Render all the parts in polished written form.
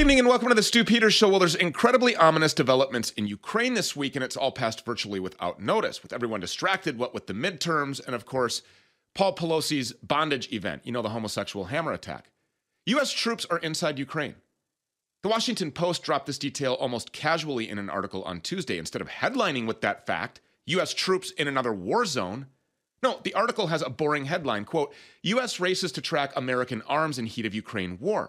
evening and welcome to the Stu Peters Show. Well, there's incredibly ominous developments in Ukraine this week, and it's all passed virtually without notice, with everyone distracted, what with the midterms, and of course, Paul Pelosi's bondage event, you know, the homosexual hammer attack. U.S. troops are inside Ukraine. The Washington Post dropped this detail almost casually in an article on Tuesday. Instead of headlining with that fact, U.S. troops in another war zone, no, the article has a boring headline, quote, U.S. races to track American arms in heat of Ukraine war.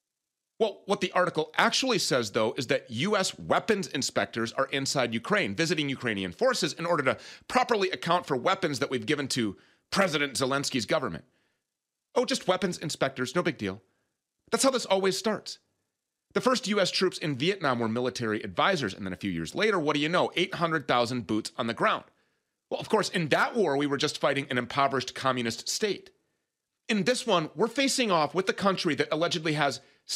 Well, what the article actually says, though, is that U.S. weapons inspectors are inside Ukraine, visiting Ukrainian forces in order to properly account for weapons that we've given to President Zelensky's government. Oh, just weapons inspectors, no big deal. That's how this always starts. The first U.S. troops in Vietnam were military advisors, and then a few years later, what do you know, 800,000 boots on the ground. Well, of course, in that war, we were just fighting an impoverished communist state. In this one, we're facing off with the country that allegedly has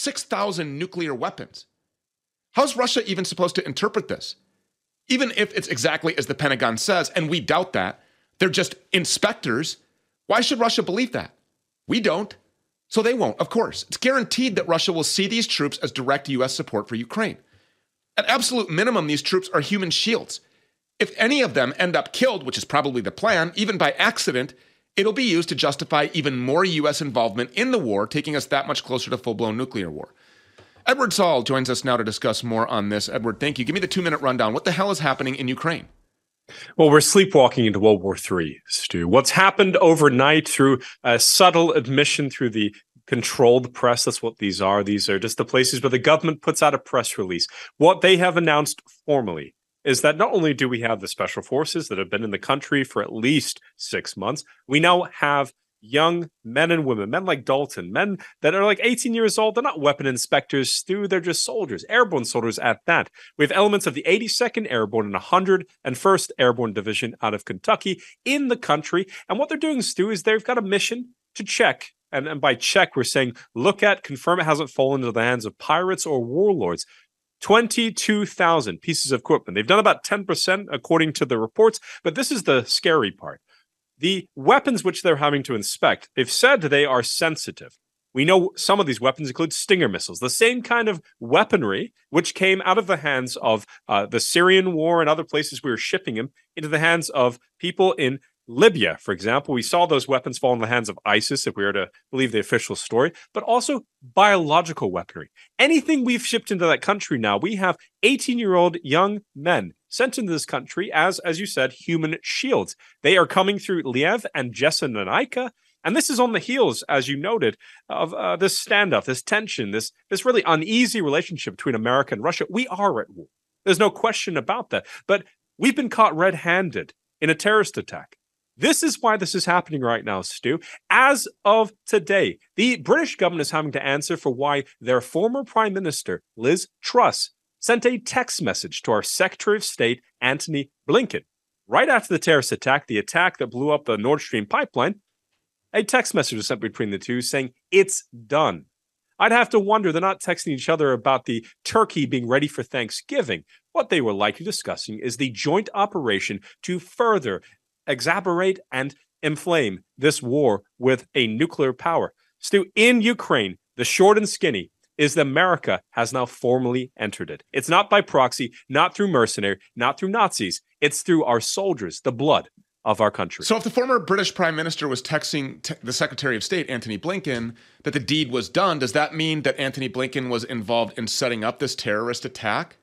6,000 nuclear weapons. How's Russia even supposed to interpret this? Even if it's exactly as the Pentagon says, and we doubt that, they're just inspectors, why should Russia believe that? We don't, so they won't, of course. It's guaranteed that Russia will see these troops as direct U.S. support for Ukraine. At absolute minimum, these troops are human shields. If any of them end up killed, which is probably the plan, even by accident, it'll be used to justify even more U.S. involvement in the war, taking us that much closer to full-blown nuclear war. Edward Saul joins us now to discuss more on this. Edward, thank you. Give me the 2-minute rundown. What the hell is happening in Ukraine? Well, we're sleepwalking into World War III, Stu. What's happened overnight through a subtle admission through the controlled press, that's what these are. These are just the places where the government puts out a press release. What they have announced formally is that not only do we have the special forces that have been in the country for at least 6 months, we now have young men and women, men like Dalton, men that are like 18 years old. They're not weapon inspectors, Stu. They're just soldiers, airborne soldiers at that. We have elements of the 82nd Airborne and 101st Airborne Division out of Kentucky in the country. And what they're doing, Stu, is they've got a mission to check. And by check, we're saying, look at, confirm it hasn't fallen into the hands of pirates or warlords. 22,000 pieces of equipment. They've done about 10% according to the reports, but this is the scary part. The weapons which they're having to inspect, they've said they are sensitive. We know some of these weapons include Stinger missiles, the same kind of weaponry which came out of the hands of the Syrian war and other places we were shipping them into the hands of people in Libya, for example. We saw those weapons fall in the hands of ISIS, if we are to believe the official story, but also biological weaponry. Anything we've shipped into that country now, we have 18-year-old young men sent into this country as you said, human shields. They are coming through Liev and Jeseninika, and this is on the heels, as you noted, of this standoff, this tension, this really uneasy relationship between America and Russia. We are at war. There's no question about that. But we've been caught red-handed in a terrorist attack. This is why this is happening right now, Stu. As of today, the British government is having to answer for why their former Prime Minister, Liz Truss, sent a text message to our Secretary of State, Antony Blinken. Right after the terrorist attack, the attack that blew up the Nord Stream pipeline, a text message was sent between the two saying, it's done. I'd have to wonder they're not texting each other about the turkey being ready for Thanksgiving. What they were likely discussing is the joint operation to further exacerbate and inflame this war with a nuclear power. Stu, in Ukraine, the short and skinny is that America has now formally entered it. It's not by proxy, not through mercenary, not through Nazis. It's through our soldiers, the blood of our country. So if the former British Prime Minister was texting the Secretary of State, Antony Blinken, that the deed was done, does that mean that Antony Blinken was involved in setting up this terrorist attack?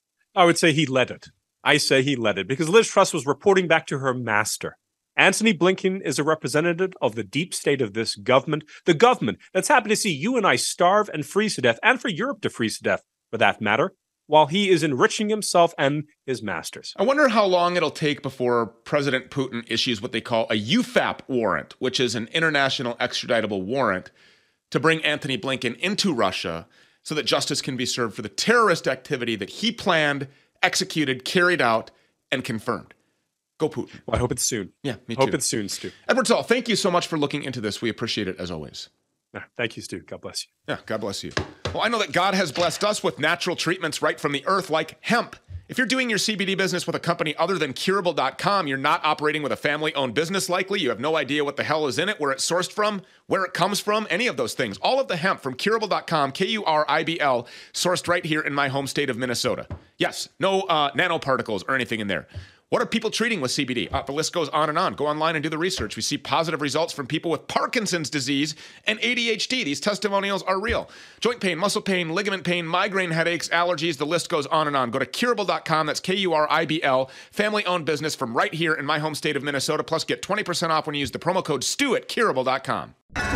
I would say he led it. I say he led it because Liz Truss was reporting back to her master. Antony Blinken is a representative of the deep state of this government, the government that's happy to see you and I starve and freeze to death, and for Europe to freeze to death, for that matter, while he is enriching himself and his masters. I wonder how long it'll take before President Putin issues what they call a UFAP warrant, which is an international extraditable warrant to bring Antony Blinken into Russia so that justice can be served for the terrorist activity that he planned, executed, carried out, and confirmed. Go Putin. Well, I hope it's soon. Yeah, me too. Hope it's soon, Stu. Edward Saul, thank you so much for looking into this. We appreciate it as always. Thank you, Stu. God bless you. Yeah, God bless you. Well, I know that God has blessed us with natural treatments right from the earth like hemp. If you're doing your CBD business with a company other than Curable.com, you're not operating with a family-owned business likely. You have no idea what the hell is in it, where it's sourced from, where it comes from, any of those things. All of the hemp from Curable.com, Kuribl, sourced right here in my home state of Minnesota. Yes, no nanoparticles or anything in there. What are people treating with CBD? The list goes on and on. Go online and do the research. We see positive results from people with Parkinson's disease and ADHD. These testimonials are real. Joint pain, muscle pain, ligament pain, migraine headaches, allergies. The list goes on and on. Go to Curable.com. That's Kuribl. Family-owned business from right here in my home state of Minnesota. Plus, get 20% off when you use the promo code STU at Curable.com.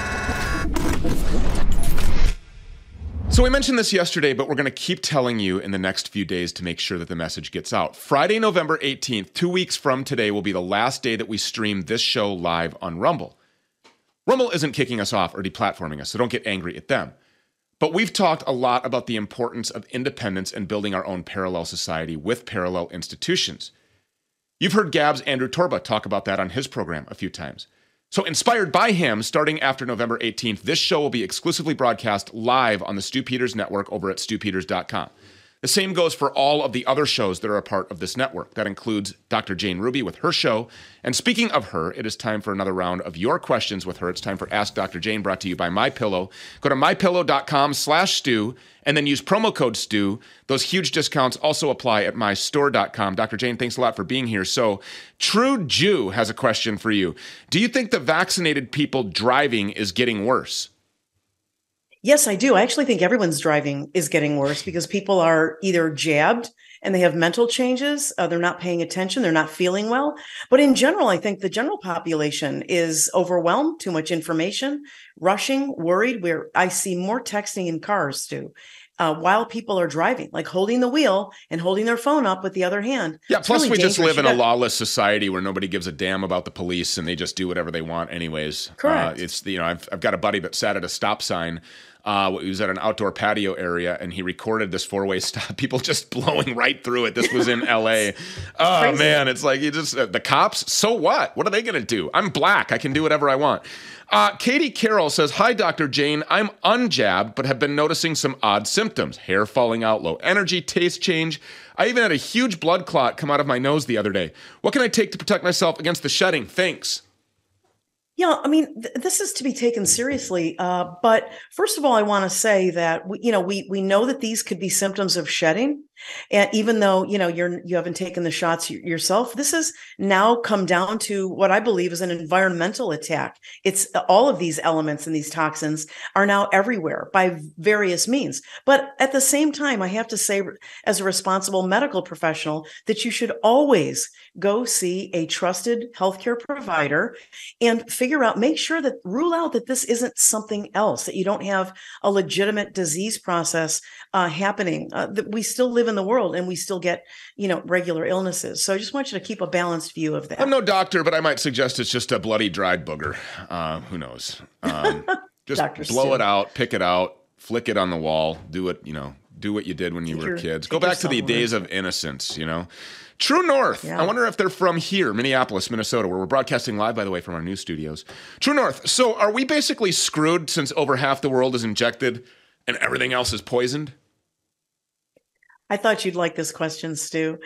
So we mentioned this yesterday, but we're going to keep telling you in the next few days to make sure that the message gets out. Friday, November 18th, 2 weeks from today, will be the last day that we stream this show live on Rumble. Rumble isn't kicking us off or deplatforming us, so don't get angry at them. But we've talked a lot about the importance of independence and building our own parallel society with parallel institutions. You've heard Gab's Andrew Torba talk about that on his program a few times. So inspired by him, starting after November 18th, this show will be exclusively broadcast live on the Stu Peters Network over at stupeters.com. The same goes for all of the other shows that are a part of this network. That includes Dr. Jane Ruby with her show. And speaking of her, it is time for another round of your questions with her. It's time for Ask Dr. Jane, brought to you by MyPillow. Go to mypillow.com/Stu and then use promo code Stu. Those huge discounts also apply at mystore.com. Dr. Jane, thanks a lot for being here. So, True Jew has a question for you. Do you think the vaccinated people driving is getting worse? Yes, I do. I actually think everyone's driving is getting worse because people are either jabbed and they have mental changes. They're not paying attention. They're not feeling well. But in general, I think the general population is overwhelmed, too much information, rushing, worried. Where I see more texting in cars too. While people are driving, like holding the wheel and holding their phone up with the other hand. Yeah, plus really we just live in a lawless society where nobody gives a damn about the police and they just do whatever they want anyways. Correct. I've got a buddy that sat at a stop sign. He was at an outdoor patio area and he recorded this four-way stop. People just blowing right through it. This was in LA. Oh, crazy. Man, it's like the cops, so what? What are they going to do? I'm black. I can do whatever I want. Katie Carroll says, "Hi, Dr. Jane. I'm unjabbed, but have been noticing some odd symptoms. Hair falling out, low energy, taste change. I even had a huge blood clot come out of my nose the other day. What can I take to protect myself against the shedding? Thanks." Yeah, I mean, this is to be taken seriously. But first of all, I want to say that we know that these could be symptoms of shedding, and even though you haven't taken the shots yourself, this has now come down to what I believe is an environmental attack. It's all of these elements and these toxins are now everywhere by various means. But at the same time, I have to say, as a responsible medical professional, that you should always go see a trusted healthcare provider and rule out that this isn't something else, that you don't have a legitimate disease process happening. That we still live in the world and we still get, regular illnesses. So I just want you to keep a balanced view of that. I'm no doctor, but I might suggest it's just a bloody dried booger. Who knows? Just blow it out, pick it out, flick it on the wall, do it, do what you did when you were kids. Go back to the days of innocence, True North. Yeah. I wonder if they're from here, Minneapolis, Minnesota, where we're broadcasting live, by the way, from our news studios. True North. So are we basically screwed since over half the world is injected and everything else is poisoned? I thought you'd like this question, Stu.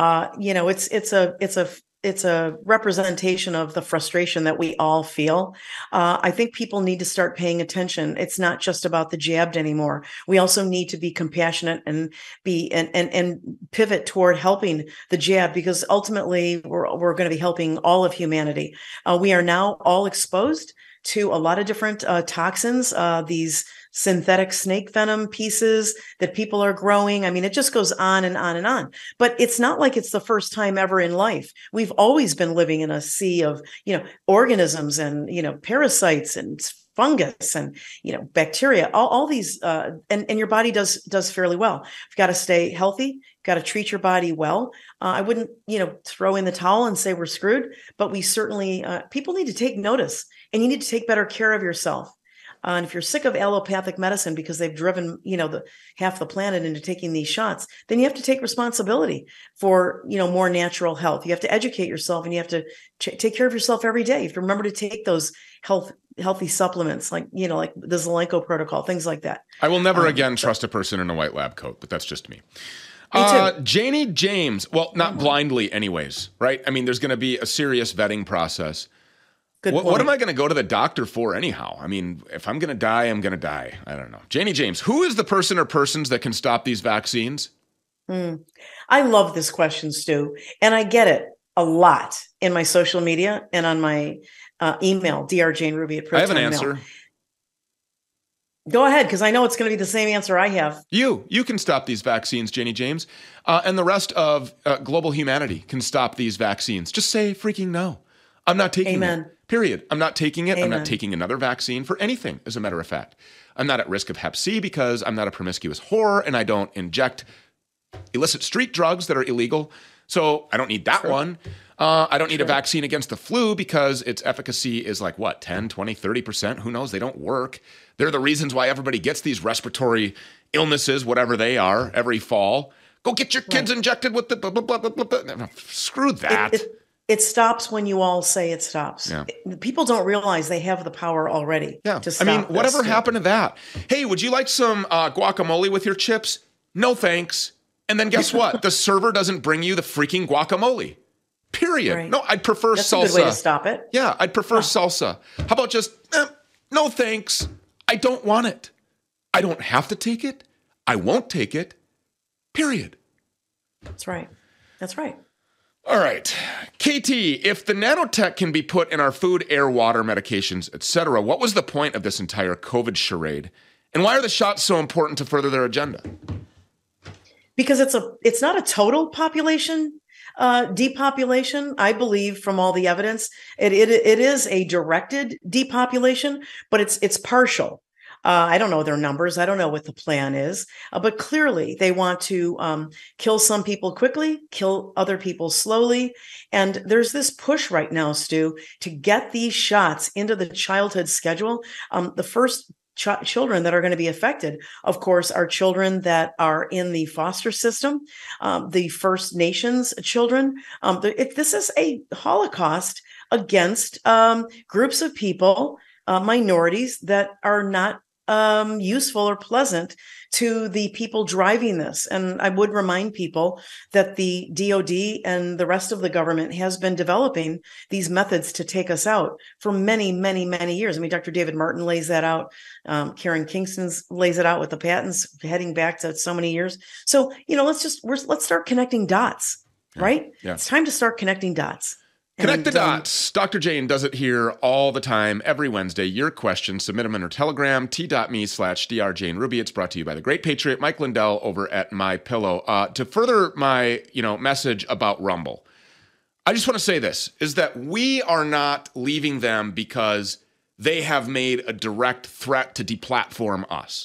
It's a representation of the frustration that we all feel. I think people need to start paying attention. It's not just about the jabbed anymore. We also need to be compassionate and and pivot toward helping the jab, because ultimately we're going to be helping all of humanity. We are now all exposed to a lot of different toxins, these synthetic snake venom pieces that people are growing. I mean, it just goes on and on and on. But it's not like it's the first time ever in life. We've always been living in a sea of, organisms and, parasites and fungus and, bacteria, all these, and your body does fairly well. You've got to stay healthy, got to treat your body well. I wouldn't, throw in the towel and say we're screwed, but we certainly, people need to take notice and you need to take better care of yourself. And if you're sick of allopathic medicine because they've driven, half the planet into taking these shots, then you have to take responsibility for, more natural health. You have to educate yourself and you have to take care of yourself every day. You have to remember to take those healthy supplements like the Zelenko protocol, things like that. I will never again trust a person in a white lab coat, but that's just me. Me too. Janie James. Well, not blindly anyways, right? I mean, there's going to be a serious vetting process. Good point. What am I going to go to the doctor for anyhow? I mean, if I'm going to die, I'm going to die. I don't know. Janie James, who is the person or persons that can stop these vaccines? I love this question, Stu, and I get it a lot in my social media and on my email, drjaneruby@protonmail. I have an answer. Go ahead, because I know it's going to be the same answer I have. You can stop these vaccines, Janie James, and the rest of global humanity can stop these vaccines. Just say freaking no. I'm not taking Amen. it. Period. I'm not taking it. I'm Amen. not taking another vaccine for anything, as a matter of fact. I'm not at risk of hep C because I'm not a promiscuous whore and I don't inject illicit street drugs that are illegal. So I don't need that one. I don't need a vaccine against the flu because its efficacy is like what, 10, 20, 30%? Who knows? They don't work. They're the reasons why everybody gets these respiratory illnesses, whatever they are, every fall. Go get your kids injected with the blah, blah, blah, blah, blah. Screw that. It stops when you all say it stops. Yeah. People don't realize they have the power already to stop. I mean, whatever this. happened to that? Hey, would you like some guacamole with your chips? No, thanks. And then guess what? The server doesn't bring you the freaking guacamole. Period. Right. No, I'd prefer That's salsa. a good way to stop it. Yeah, I'd prefer salsa. How about just, no thanks. I don't want it. I don't have to take it. I won't take it. Period. That's right. That's right. All right. KT, if the nanotech can be put in our food, air, water, medications, etc., what was the point of this entire COVID charade? And why are the shots so important to further their agenda? Because it's not a total population depopulation. I believe from all the evidence, it is a directed depopulation, but it's partial. I don't know their numbers. I don't know what the plan is, but clearly they want to kill some people quickly, kill other people slowly. And there's this push right now, Stu, to get these shots into the childhood schedule. The first children that are going to be affected, of course, are children that are in the foster system, the First Nations children. This is a Holocaust against groups of people, minorities that are not useful or pleasant to the people driving this. And I would remind people that the DOD and the rest of the government has been developing these methods to take us out for many, many, many years. I mean, Dr. David Martin lays that out. Karen Kingston lays it out with the patents heading back to so many years. So, let's start connecting dots, right? Yeah. It's time to start connecting dots. Connect the dots. Dr. Jane does it here all the time, every Wednesday. Your questions, submit them in her Telegram, t.me/drjaneruby. It's brought to you by the great patriot Mike Lindell over at MyPillow. To further my, message about Rumble, I just want to say this, is that we are not leaving them because they have made a direct threat to deplatform us.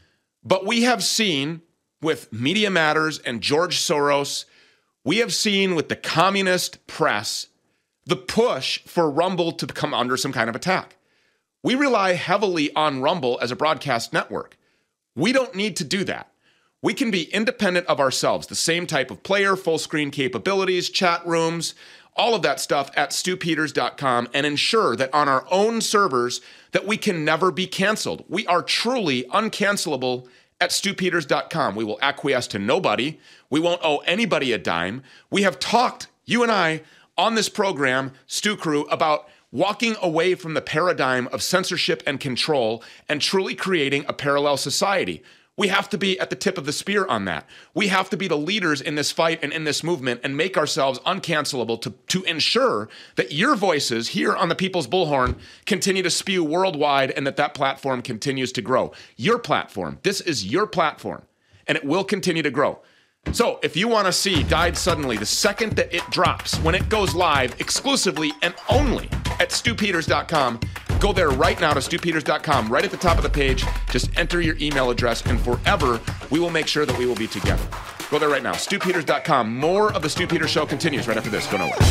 But we have seen with Media Matters and George Soros, we have seen with the communist press, the push for Rumble to come under some kind of attack. We rely heavily on Rumble as a broadcast network. We don't need to do that. We can be independent of ourselves, the same type of player, full screen capabilities, chat rooms, all of that stuff at stewpeters.com, and ensure that on our own servers that we can never be canceled. We are truly uncancelable at stewpeters.com. We will acquiesce to nobody. We won't owe anybody a dime. We have talked, you and I, on this program, Stew Crew, about walking away from the paradigm of censorship and control and truly creating a parallel society. We have to be at the tip of the spear on that. We have to be the leaders in this fight and in this movement and make ourselves uncancelable to ensure that your voices here on the People's Bullhorn continue to spew worldwide and that platform continues to grow. Your platform. This is your platform, and it will continue to grow. So if you want to see Died Suddenly the second that it drops, when it goes live exclusively and only at stewpeters.com, go there right now to stewpeters.com. Right at the top of the page, just enter your email address, and forever we will make sure that we will be together. Go there right now, stewpeters.com. More of the Stew Peters Show continues right after this. Go nowhere.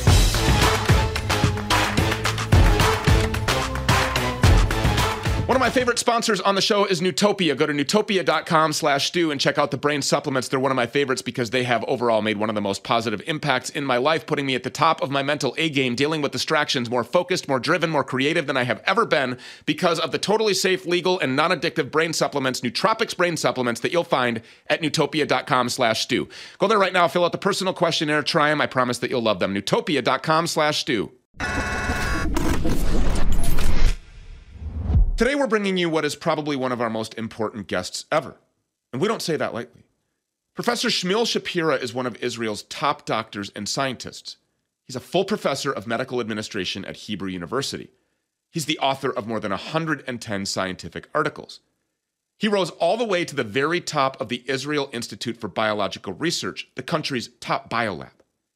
One of my favorite sponsors on the show is Newtopia. Go to newtopia.com/Stu and check out the brain supplements. They're one of my favorites because they have overall made one of the most positive impacts in my life, putting me at the top of my mental A game, dealing with distractions, more focused, more driven, more creative than I have ever been because of the totally safe, legal, and non-addictive brain supplements, Nootropics brain supplements that you'll find at newtopia.com/Stu. Go there right now, fill out the personal questionnaire, try them. I promise that you'll love them. Newtopia.com/Stu. Today, we're bringing you what is probably one of our most important guests ever. And we don't say that lightly. Professor Shmuel Shapira is one of Israel's top doctors and scientists. He's a full professor of medical administration at Hebrew University. He's the author of more than 110 scientific articles. He rose all the way to the very top of the Israel Institute for Biological Research, the country's top biolab.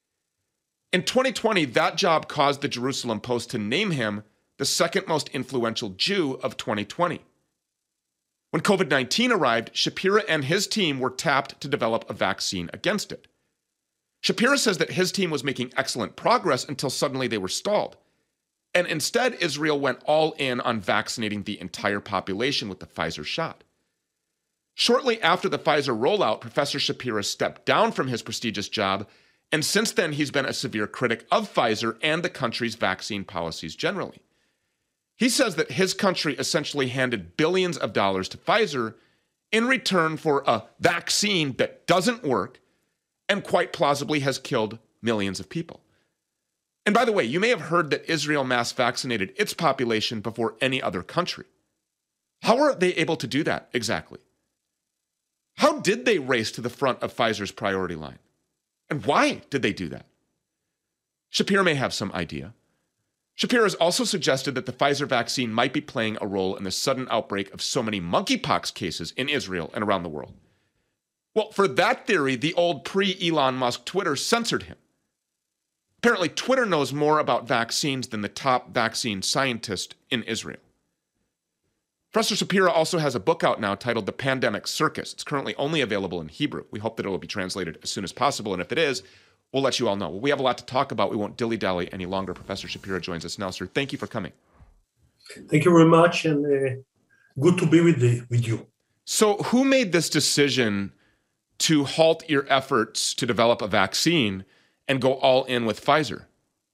In 2020, that job caused the Jerusalem Post to name him the second most influential Jew of 2020. When COVID-19 arrived, Shapira and his team were tapped to develop a vaccine against it. Shapira says that his team was making excellent progress until suddenly they were stalled. And instead, Israel went all in on vaccinating the entire population with the Pfizer shot. Shortly after the Pfizer rollout, Professor Shapira stepped down from his prestigious job, and since then he's been a severe critic of Pfizer and the country's vaccine policies generally. He says that his country essentially handed billions of dollars to Pfizer in return for a vaccine that doesn't work and quite plausibly has killed millions of people. And by the way, you may have heard that Israel mass vaccinated its population before any other country. How are they able to do that exactly? How did they race to the front of Pfizer's priority line? And why did they do that? Shapira may have some idea. Shapira has also suggested that the Pfizer vaccine might be playing a role in the sudden outbreak of so many monkeypox cases in Israel and around the world. Well, for that theory, the old pre-Elon Musk Twitter censored him. Apparently, Twitter knows more about vaccines than the top vaccine scientist in Israel. Professor Shapira also has a book out now titled The Pandemic Circus. It's currently only available in Hebrew. We hope that it will be translated as soon as possible, and if it is, we'll let you all know. We have a lot to talk about. We won't dilly-dally any longer. Professor Shapira joins us now, sir. Thank you for coming. Thank you very much, and good to be with you. So who made this decision to halt your efforts to develop a vaccine and go all in with Pfizer?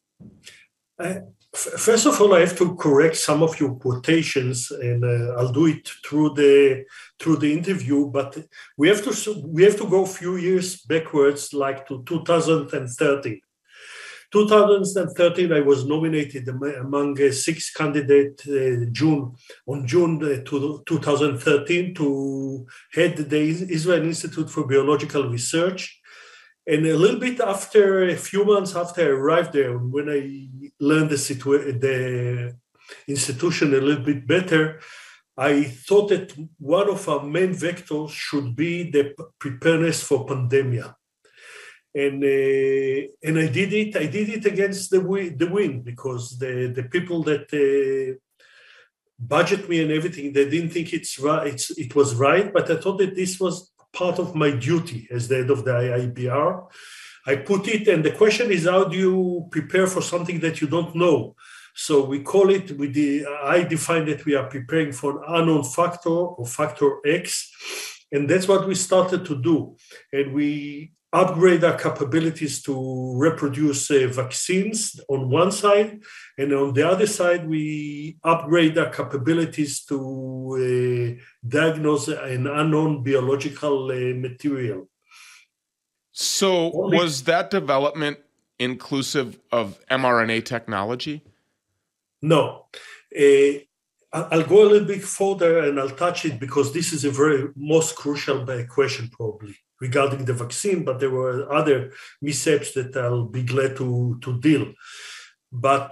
First of all, I have to correct some of your quotations, and I'll do it through the interview. But we have to go a few years backwards, like to 2013. 2013, I was nominated among 6 candidates on June 2013 to head the Israel Institute for Biological Research. And a few months after I arrived there, when I learned the institution a little bit better, I thought that one of our main vectors should be the preparedness for pandemia. And I did it. I did it against the wind because the people that budget me and everything, they didn't think it was right. But I thought that this was part of my duty as the head of the IIBR. I put it, and the question is, how do you prepare for something that you don't know? So we call it, I define that we are preparing for an unknown factor or factor X, and that's what we started to do. And we upgrade our capabilities to reproduce vaccines on one side, and on the other side, we upgrade our capabilities to diagnose an unknown biological material. So was that development inclusive of mRNA technology? No. I'll go a little bit further and I'll touch it because this is a very most crucial question probably regarding the vaccine, but there were other missteps that I'll be glad to deal. But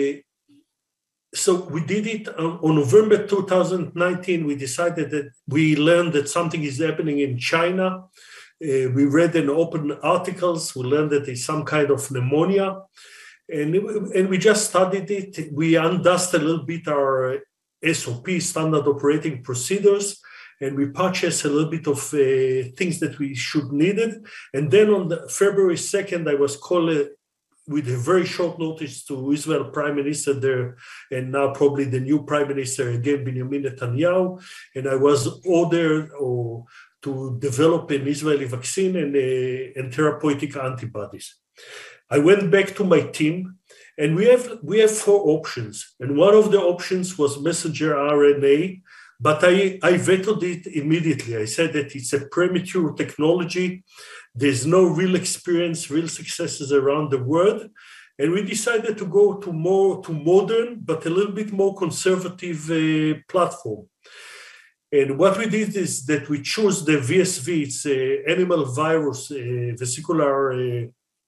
so we did it on November 2019. We decided that we learned that something is happening in China. We read in open articles. We learned that there's some kind of pneumonia. And we just studied it. We undusted a little bit our SOP, standard operating procedures, and we purchased a little bit of things that we should needed. And then on February 2nd, I was called with a very short notice to Israel Prime Minister there, and now probably the new Prime Minister again, Benjamin Netanyahu, and I was ordered to develop an Israeli vaccine and therapeutic antibodies. I went back to my team, and we have 4 options, and one of the options was messenger RNA, but I vetoed it immediately. I said that it's a premature technology. There's no real experience, real successes around the world. And we decided to go to modern, but a little bit more conservative platform. And what we did is that we chose the VSV, it's an animal virus, vesicular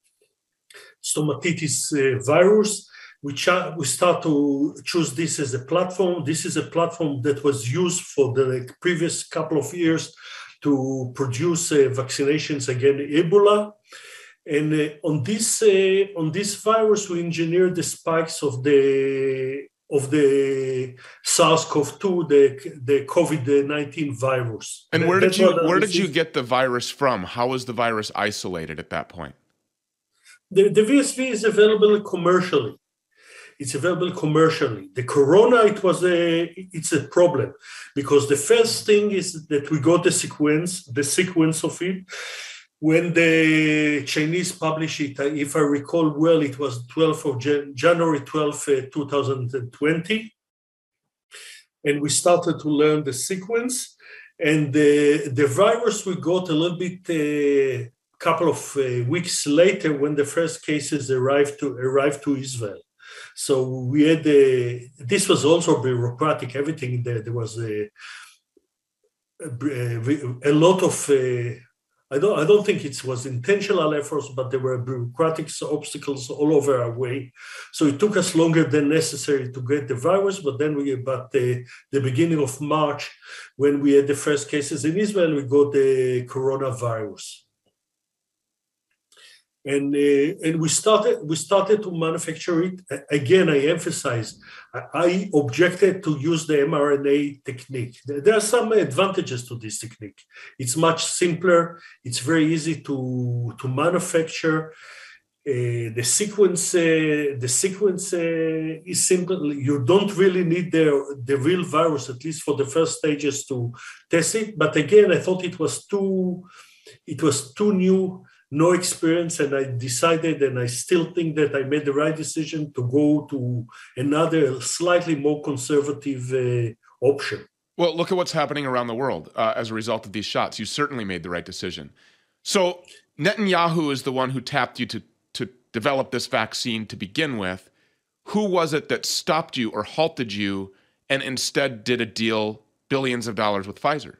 stomatitis virus. We start to choose this as a platform. This is a platform that was used for the previous couple of years to produce vaccinations against Ebola. And on this virus, we engineered the spikes of the SARS-CoV-2, the COVID-19 virus. And where did you get the virus from? How was the virus isolated at that point? The VSV is available commercially. It's available commercially. The corona, it's a problem, because the first thing is that we got the sequence of it. When the Chinese published it, if I recall well, it was January 12, 2020. And we started to learn the sequence. And the virus we got a little bit, couple of weeks later, when the first cases arrived to Israel. So we had this was also bureaucratic. Everything there was a lot of. I don't think it was intentional efforts, but there were bureaucratic obstacles all over our way. So it took us longer than necessary to get the virus. But then the beginning of March, when we had the first cases in Israel, we got the coronavirus. And we started to manufacture it. Again, I emphasize, I objected to use the mRNA technique. There are some advantages to this technique. It's much simpler. It's very easy to manufacture. The sequence is simple. You don't really need the real virus, at least for the first stages, to test it. But again, I thought it was too new. No experience, and I decided, and I still think that I made the right decision to go to another slightly more conservative option. Well, look at what's happening around the world as a result of these shots. You certainly made the right decision. So Netanyahu is the one who tapped you to develop this vaccine to begin with. Who was it that stopped you or halted you and instead did a deal, billions of dollars with Pfizer?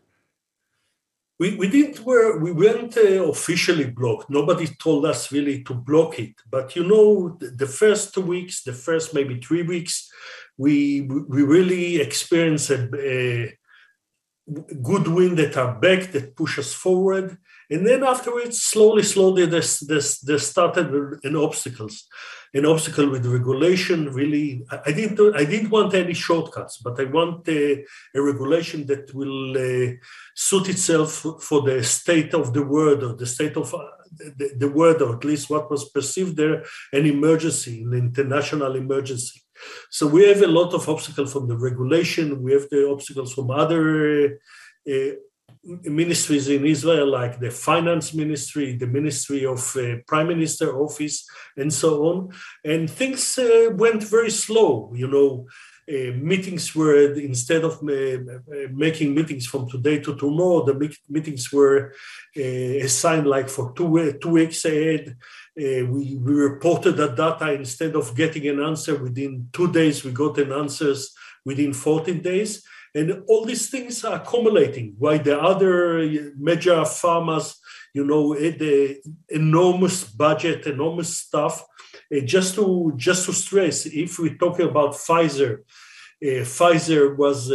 We weren't officially blocked. Nobody told us really to block it. But the first 2 weeks, the first maybe 3 weeks, we really experienced a good wind at our back that pushed us forward. And then afterwards, slowly, there started an obstacle with regulation. Really, I didn't want any shortcuts, but I want a regulation that will suit itself for the state of the world, or the state of the world, or at least what was perceived there, an emergency, an international emergency. So we have a lot of obstacles from the regulation. We have the obstacles from other ministries in Israel, like the finance ministry, the ministry of prime minister office, and so on. And things went very slow. Meetings were, instead of making meetings from today to tomorrow, the meetings were assigned like for 2 weeks ahead. We reported the data. Instead of getting an answer within 2 days, we got an answers within 14 days. And all these things are accumulating, while the other major pharmas, had the enormous budget, enormous stuff. Just to stress, if we're talking about Pfizer, Pfizer was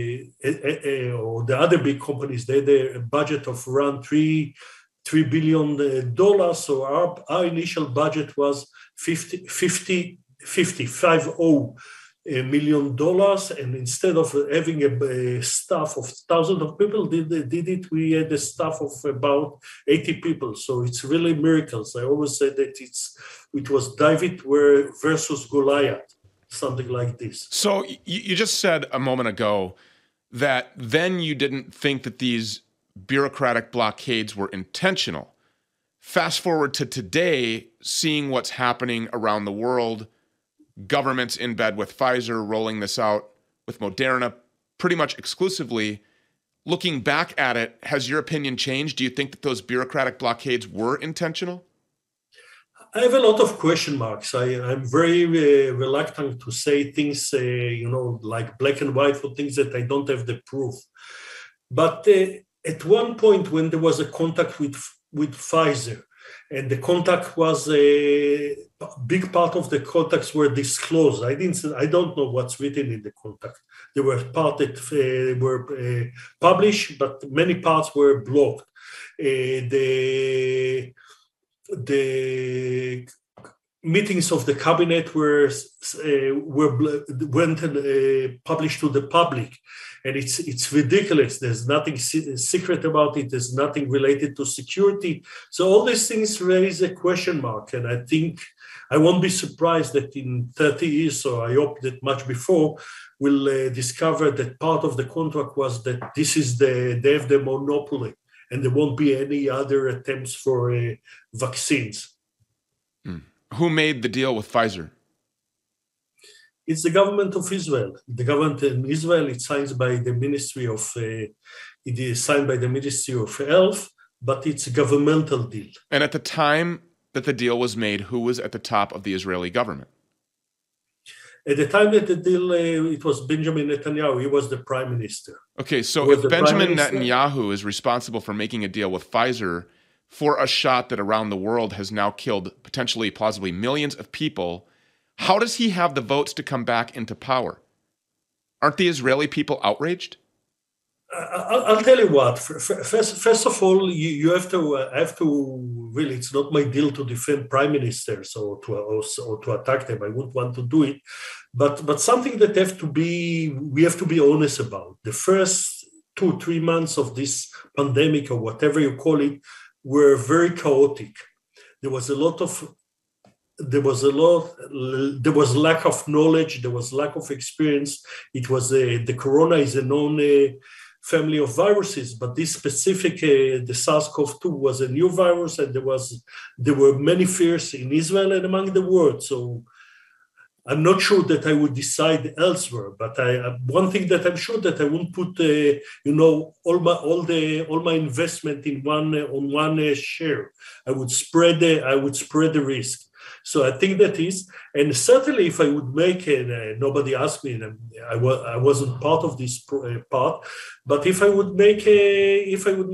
or the other big companies, they had a budget of around $3 billion. So our initial budget was 50 $1 million, and instead of having a staff of thousands of people we had a staff of about 80 people. So it's really miracles. I always say that it was David versus Goliath, something like this. So you just said a moment ago that then you didn't think that these bureaucratic blockades were intentional. Fast forward to today, seeing what's happening around the world, governments in bed with Pfizer, rolling this out with Moderna pretty much exclusively. Looking back at it, has your opinion changed? Do you think that those bureaucratic blockades were intentional? I have a lot of question marks. I'm very reluctant to say things, like black and white for things that I don't have the proof. But at one point when there was a contact with Pfizer, and the contact was a big part of the contacts were disclosed. I don't know what's written in the contact. There were parts that were published, but many parts were blocked. The meetings of the cabinet went published to the public, and it's ridiculous. There's nothing secret about it. There's nothing related to security. So all these things raise a question mark, and I think I won't be surprised that in 30 years, or I hope that much before, we'll discover that part of the contract was that they have the monopoly, and there won't be any other attempts for vaccines. Who made the deal with Pfizer? It's the government of Israel. The government in Israel, it's signed by the Ministry of Health, but it's a governmental deal. And at the time that the deal was made, who was at the top of the Israeli government? At the time that the deal, it was Benjamin Netanyahu. He was the prime minister. Okay, so if Benjamin Netanyahu is responsible for making a deal with Pfizer for a shot that around the world has now killed potentially, plausibly millions of people, how does he have the votes to come back into power? Aren't the Israeli people outraged? I'll tell you what. First of all, you have to really. It's not my deal to defend prime ministers or to attack them. I wouldn't want to do it, but something that we have to be honest about. The first 2-3 months of this pandemic, or whatever you call it, were very chaotic. There was lack of knowledge. There was lack of experience. It was the corona is a known family of viruses, but this specific the SARS-CoV-2 was a new virus, and there were many fears in Israel and among the world. So I'm not sure that I would decide elsewhere, but one thing that I'm sure that I won't put all my investment on one share. I would spread the risk. So I think that is, and certainly if I would make nobody asked me, and I wasn't part of this part, but if I would make a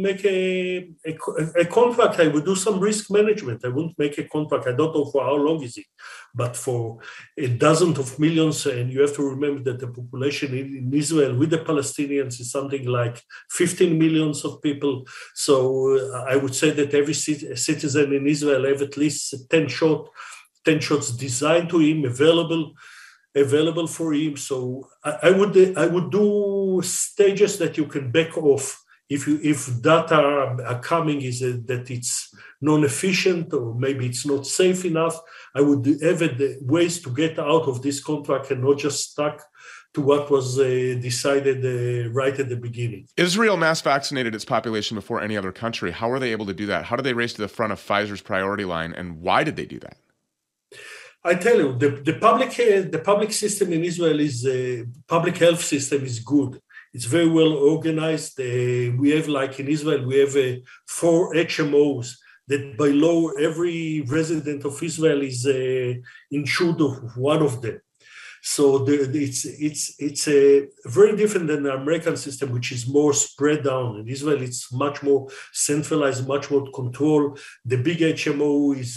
contract, I would do some risk management. I wouldn't make a contract. I don't know for how long is it, but for dozens of millions, and you have to remember that the population in Israel with the Palestinians is something like 15 millions of people. So I would say that every citizen in Israel have at least 10 shots designed to him, available for him. So I would do stages that you can back off if data are coming is that it's non-efficient or maybe it's not safe enough. I would have ways to get out of this contract and not just stuck to what was decided right at the beginning. Israel mass vaccinated its population before any other country. How were they able to do that? How did they race to the front of Pfizer's priority line, and why did they do that? I tell you, the public system in Israel public health system is good. It's very well organized. We have, like in Israel, we have 4 HMOs that by law every resident of Israel is insured of one of them. So it's very different than the American system, which is more spread down. In Israel, it's much more centralized, much more control. The big HMO is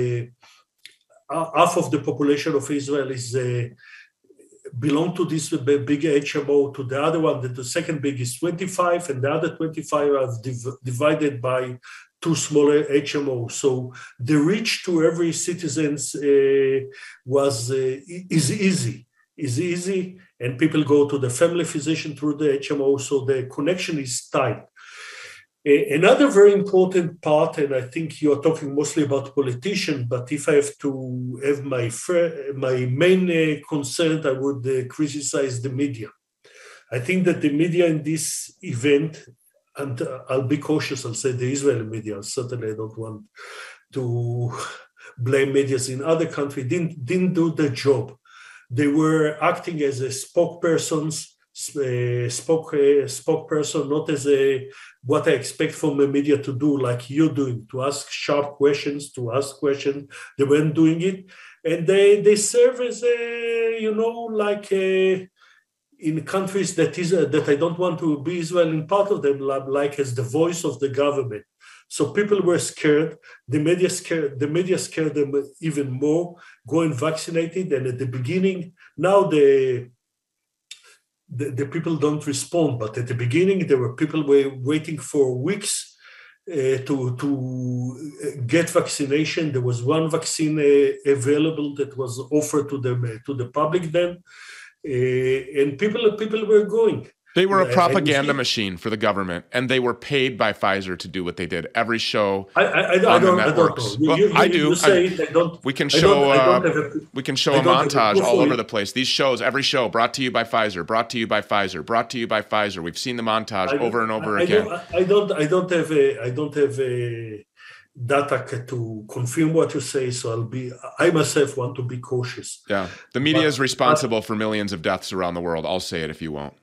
half of the population of Israel is belong to this big HMO. To the other one, the second big is 25, and the other 25 are divided by 2 smaller HMOs. So the reach to every citizen is easy. is easy, and people go to the family physician through the HMO, so the connection is tight. Another very important part, and I think you're talking mostly about politicians, but if I have to have my main concern, I would criticize the media. I think that the media in this event, and I'll be cautious, I'll say the Israeli media, certainly I don't want to blame media in other countries, didn't do the job. They were acting as a spokesperson, not as what I expect from the media to do, like you're doing, to ask sharp questions, to ask questions. They weren't doing it. And they serve as in countries that I don't want to be Israel in part of them, like as the voice of the government. So people were scared. The media scared them even more. Go and vaccinated. And at the beginning, now the people don't respond. But at the beginning, there were people were waiting for weeks to get vaccination. There was one vaccine available that was offered to the public then, and people were going. They were a propaganda machine for the government, and they were paid by Pfizer to do what they did. Every show I don't know. I do. We can show a montage all over the place. These shows, every show, brought to you by Pfizer, brought to you by Pfizer, brought to you by Pfizer. We've seen the montage over and over again. I don't have data to confirm what you say, so I myself want to be cautious. Yeah, the media is responsible for millions of deaths around the world. I'll say it if you won't.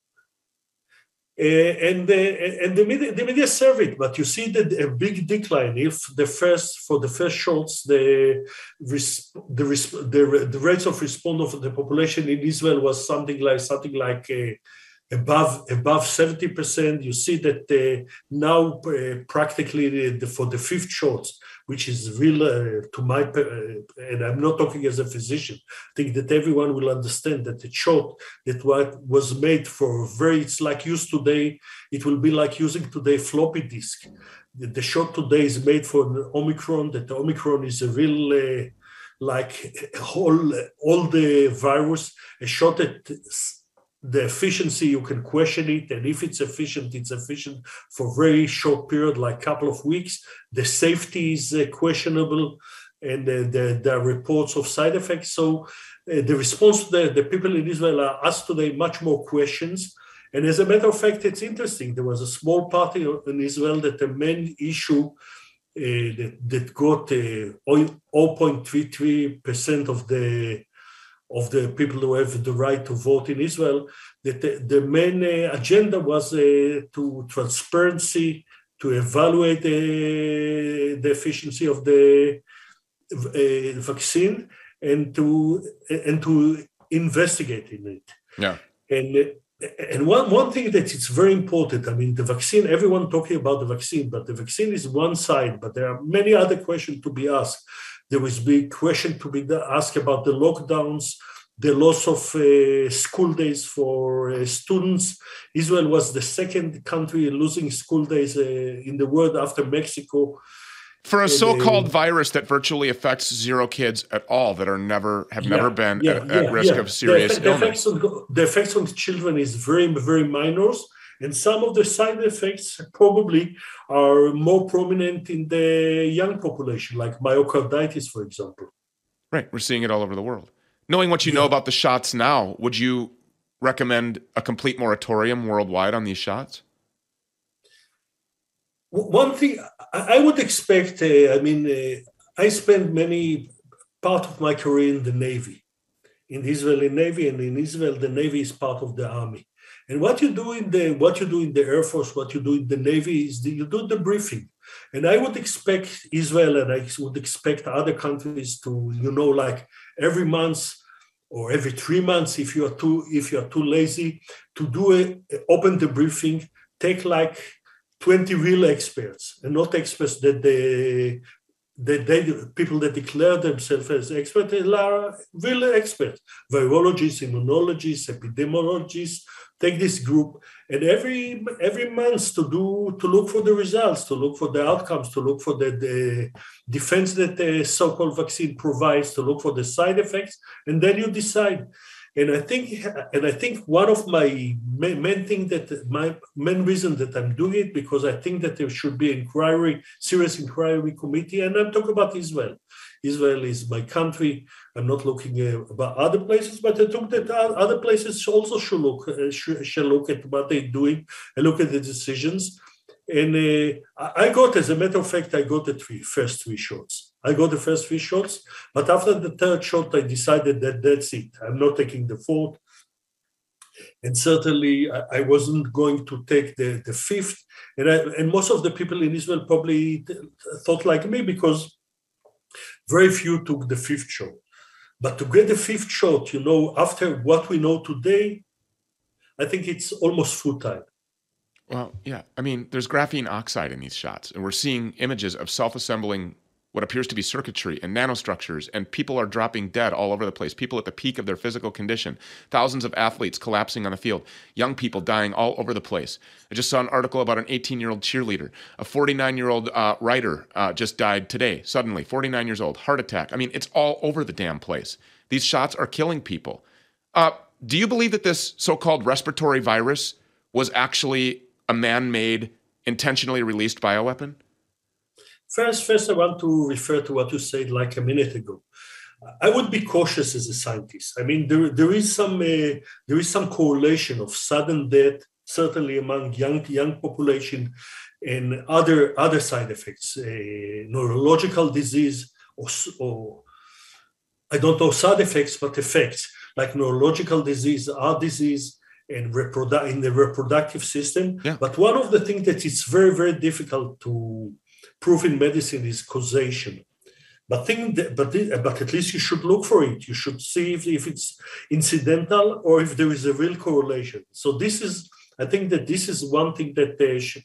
And the media serve it, but you see that a big decline. If for the first shots, the rates of response of the population in Israel was something like above 70%. You see that now practically for the fifth shots, which is real to my, and I'm not talking as a physician, I think that everyone will understand that the shot that was made for it's like used today, it will be like using today floppy disk. The shot today is made for the Omicron, that the Omicron is a real, like all the virus, a shot that the efficiency, you can question it, and if it's efficient for a very short period, like a couple of weeks. The safety is questionable, and there are reports of side effects. So the response to the people in Israel are asked today much more questions. And as a matter of fact, it's interesting. There was a small party in Israel that the main issue that got 0.33% of the people who have the right to vote in Israel, that the main agenda was to transparency, to evaluate the efficiency of the vaccine, and to investigate in it. Yeah. And one thing that is very important, I mean, the vaccine, everyone talking about the vaccine, but the vaccine is one side, but there are many other questions to be asked. There was a big question to be asked about the lockdowns, the loss of school days for students. Israel was the second country losing school days in the world after Mexico. For a so-called virus that virtually affects zero kids at all, that have never been at risk of serious illness. The effects on children is very, very minor. And some of the side effects probably are more prominent in the young population, like myocarditis, for example. Right. We're seeing it all over the world. Knowing what you know about the shots now, would you recommend a complete moratorium worldwide on these shots? One thing I would expect, I spent many part of my career in the Navy, in the Israeli Navy, and in Israel, the Navy is part of the Army. And what you do in the Air Force, what you do in the Navy is you do the briefing. And I would expect Israel, and I would expect other countries to, like every month or every 3 months, if you are too lazy, to open the briefing, take like 20 real experts, and not experts that people that declare themselves as experts, they are real experts, virologists, immunologists, epidemiologists. Take this group, and every month to look for the results, to look for the outcomes, to look for the defense that the so-called vaccine provides, to look for the side effects, and then you decide. And I think one of my main reason that I'm doing it, because I think that there should be serious inquiry committee, and I'm talking about Israel. Israel is my country. I'm not looking about other places, but I think that other places also should look at what they're doing and look at the decisions. And I got, as a matter of fact, I got the first three shots. I got the first three shots, but after the third shot, I decided that that's it. I'm not taking the fourth. And certainly I wasn't going to take the fifth. And most of the people in Israel probably thought like me, because very few took the fifth shot. But to get the fifth shot, after what we know today, I think it's almost futile. Well, yeah. I mean, there's graphene oxide in these shots, and we're seeing images of self-assembling what appears to be circuitry and nanostructures, and people are dropping dead all over the place. People at the peak of their physical condition, thousands of athletes collapsing on the field, young people dying all over the place. I just saw an article about an 18-year-old cheerleader. A 49-year-old writer just died today, suddenly, 49 years old, heart attack. I mean, it's all over the damn place. These shots are killing people. Do you believe that this so-called respiratory virus was actually a man-made, intentionally released bioweapon? First, I want to refer to what you said like a minute ago. I would be cautious as a scientist. I mean, there is some correlation of sudden death, certainly among young population, and other side effects, neurological disease, or I don't know side effects, but effects like neurological disease, heart disease, and in the reproductive system. Yeah. But one of the things that it's very, very difficult to prove in medicine is causation. But at least you should look for it. You should see if it's incidental or if there is a real correlation. So I think that this is one thing that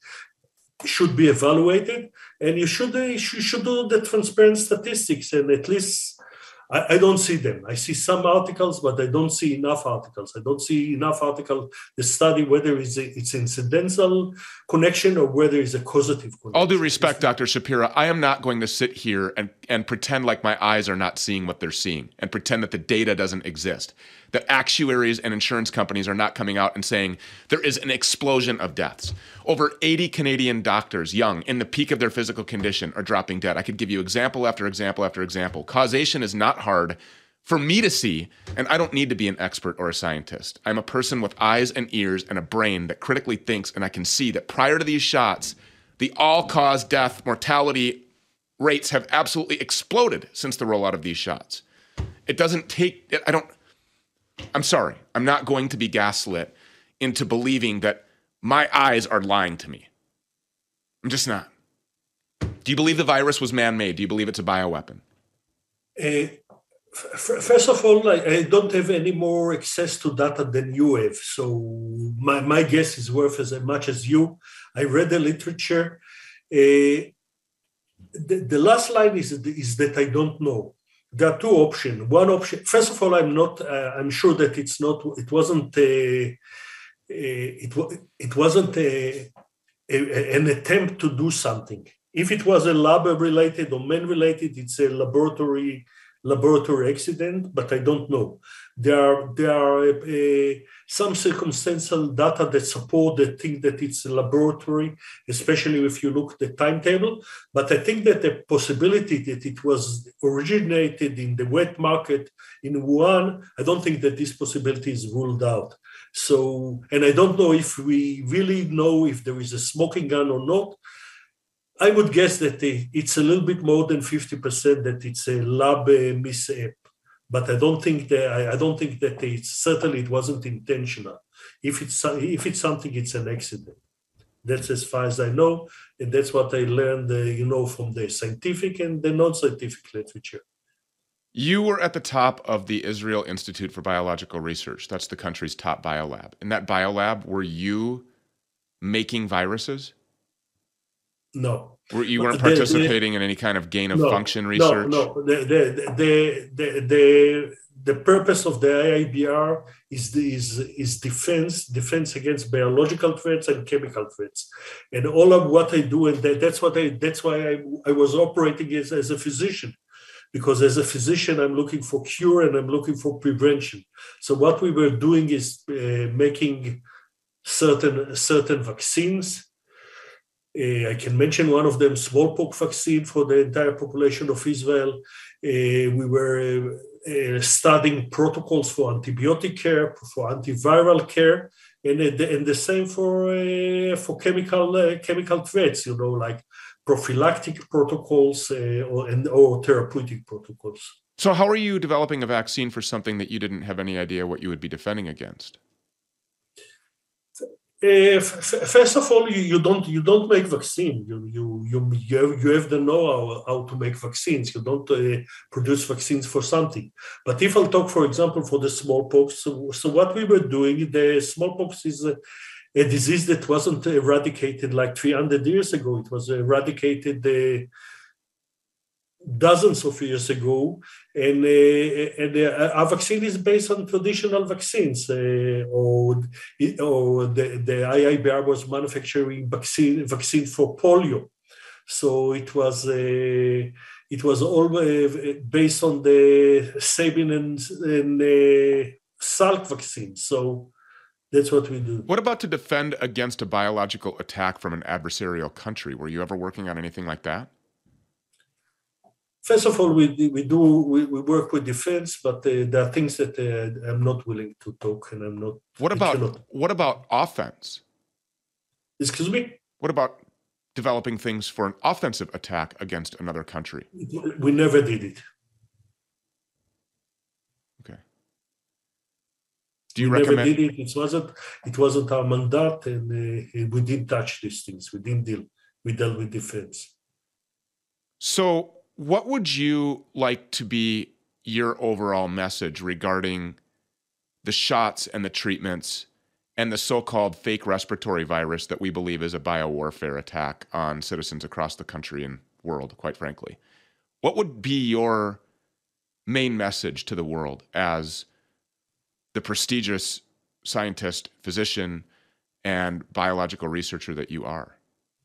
should be evaluated, and you should do the transparent statistics, and at least I don't see them. I see some articles, but I don't see enough articles. I don't see enough articles that study whether it's incidental connection or whether it's a causative connection. All due respect, Dr. Shapira, I am not going to sit here and pretend like my eyes are not seeing what they're seeing and pretend that the data doesn't exist. That actuaries and insurance companies are not coming out and saying there is an explosion of deaths. Over 80 Canadian doctors, young, in the peak of their physical condition, are dropping dead. I could give you example after example after example. Causation is not hard for me to see, and I don't need to be an expert or a scientist. I'm a person with eyes and ears and a brain that critically thinks, and I can see that prior to these shots, the all-cause death mortality rates have absolutely exploded since the rollout of these shots. It doesn't take, I'm sorry, I'm not going to be gaslit into believing that my eyes are lying to me. I'm just not. Do you believe the virus was man-made? Do you believe it's a bioweapon? First of all, I don't have any more access to data than you have. So my guess is worth as much as you. I read the literature. The last line is that I don't know. There are two options. One option, first of all, I'm sure that it wasn't an attempt to do something. If it was a lab-related or man-related, it's a laboratory accident, but I don't know. There are some circumstantial data that support the thing that it's a laboratory, especially if you look at the timetable. But I think that the possibility that it was originated in the wet market in Wuhan, I don't think that this possibility is ruled out. So, and I don't know if we really know if there is a smoking gun or not. I would guess that it's a little bit more than 50% that it's a lab mishap, but I don't think that it wasn't intentional. If it's something, it's an accident. That's as far as I know, and that's what I learned, from the scientific and the non-scientific literature. You were at the top of the Israel Institute for Biological Research. That's the country's top biolab. In that biolab, were you making viruses? No. You weren't participating in any kind of gain of function research? No. The purpose of the IIBR is defense against biological threats and chemical threats. And all of what I do, and that's why I was operating as a physician. because as a physician, I'm looking for cure and I'm looking for prevention. So what we were doing is making certain vaccines. I can mention one of them, smallpox vaccine for the entire population of Israel. We were studying protocols for antibiotic care, for antiviral care, and the same for chemical threats, like prophylactic protocols or therapeutic protocols. So how are you developing a vaccine for something that you didn't have any idea what you would be defending against? First of all, you don't make vaccine. You have the know how to make vaccines. You don't produce vaccines for something. But if I'll talk, for example, for the smallpox, so what we were doing, the smallpox is a disease that wasn't eradicated like 300 years ago. It was eradicated dozens of years ago, and our vaccine is based on traditional vaccines. Or the IIBR was manufacturing vaccine for polio, so it was all based on the Sabin and Salk vaccine. So that's what we do. What about to defend against a biological attack from an adversarial country? Were you ever working on anything like that? First of all, we work with defense, but there are things that I'm not willing to talk, and I'm not. What about offense? Excuse me? What about developing things for an offensive attack against another country? We never did it. Okay. Do you recommend? Never did it. It wasn't our mandate, and we didn't touch these things. We didn't deal. We dealt with defense. So, what would you like to be your overall message regarding the shots and the treatments and the so-called fake respiratory virus that we believe is a biowarfare attack on citizens across the country and world, quite frankly? What would be your main message to the world as the prestigious scientist, physician, and biological researcher that you are?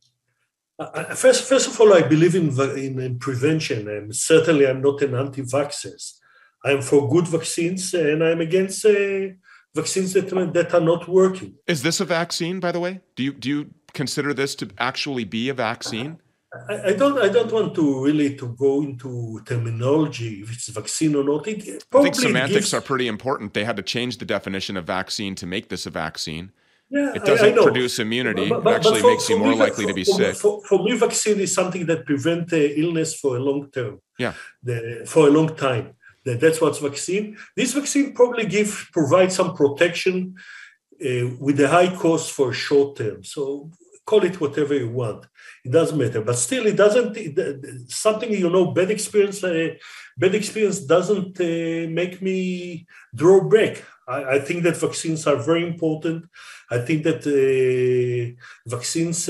First of all, I believe in prevention, and certainly I'm not an anti-vaxxer. I'm for good vaccines, and I'm against vaccines that are not working. Is this a vaccine, by the way? Do you consider this to actually be a vaccine? I don't want to go into terminology if it's a vaccine or not. I think semantics are pretty important. They had to change the definition of vaccine to make this a vaccine. Yeah, it doesn't produce immunity. It actually makes you more likely to be sick. For me, vaccine is something that prevents illness for a long term. Yeah. For a long time. That's what's vaccine. This vaccine probably provides some protection with a high cost for short term. So call it whatever you want. It doesn't matter. But still, it doesn't. Something bad experience doesn't make me draw back. I think that vaccines are very important. I think that vaccines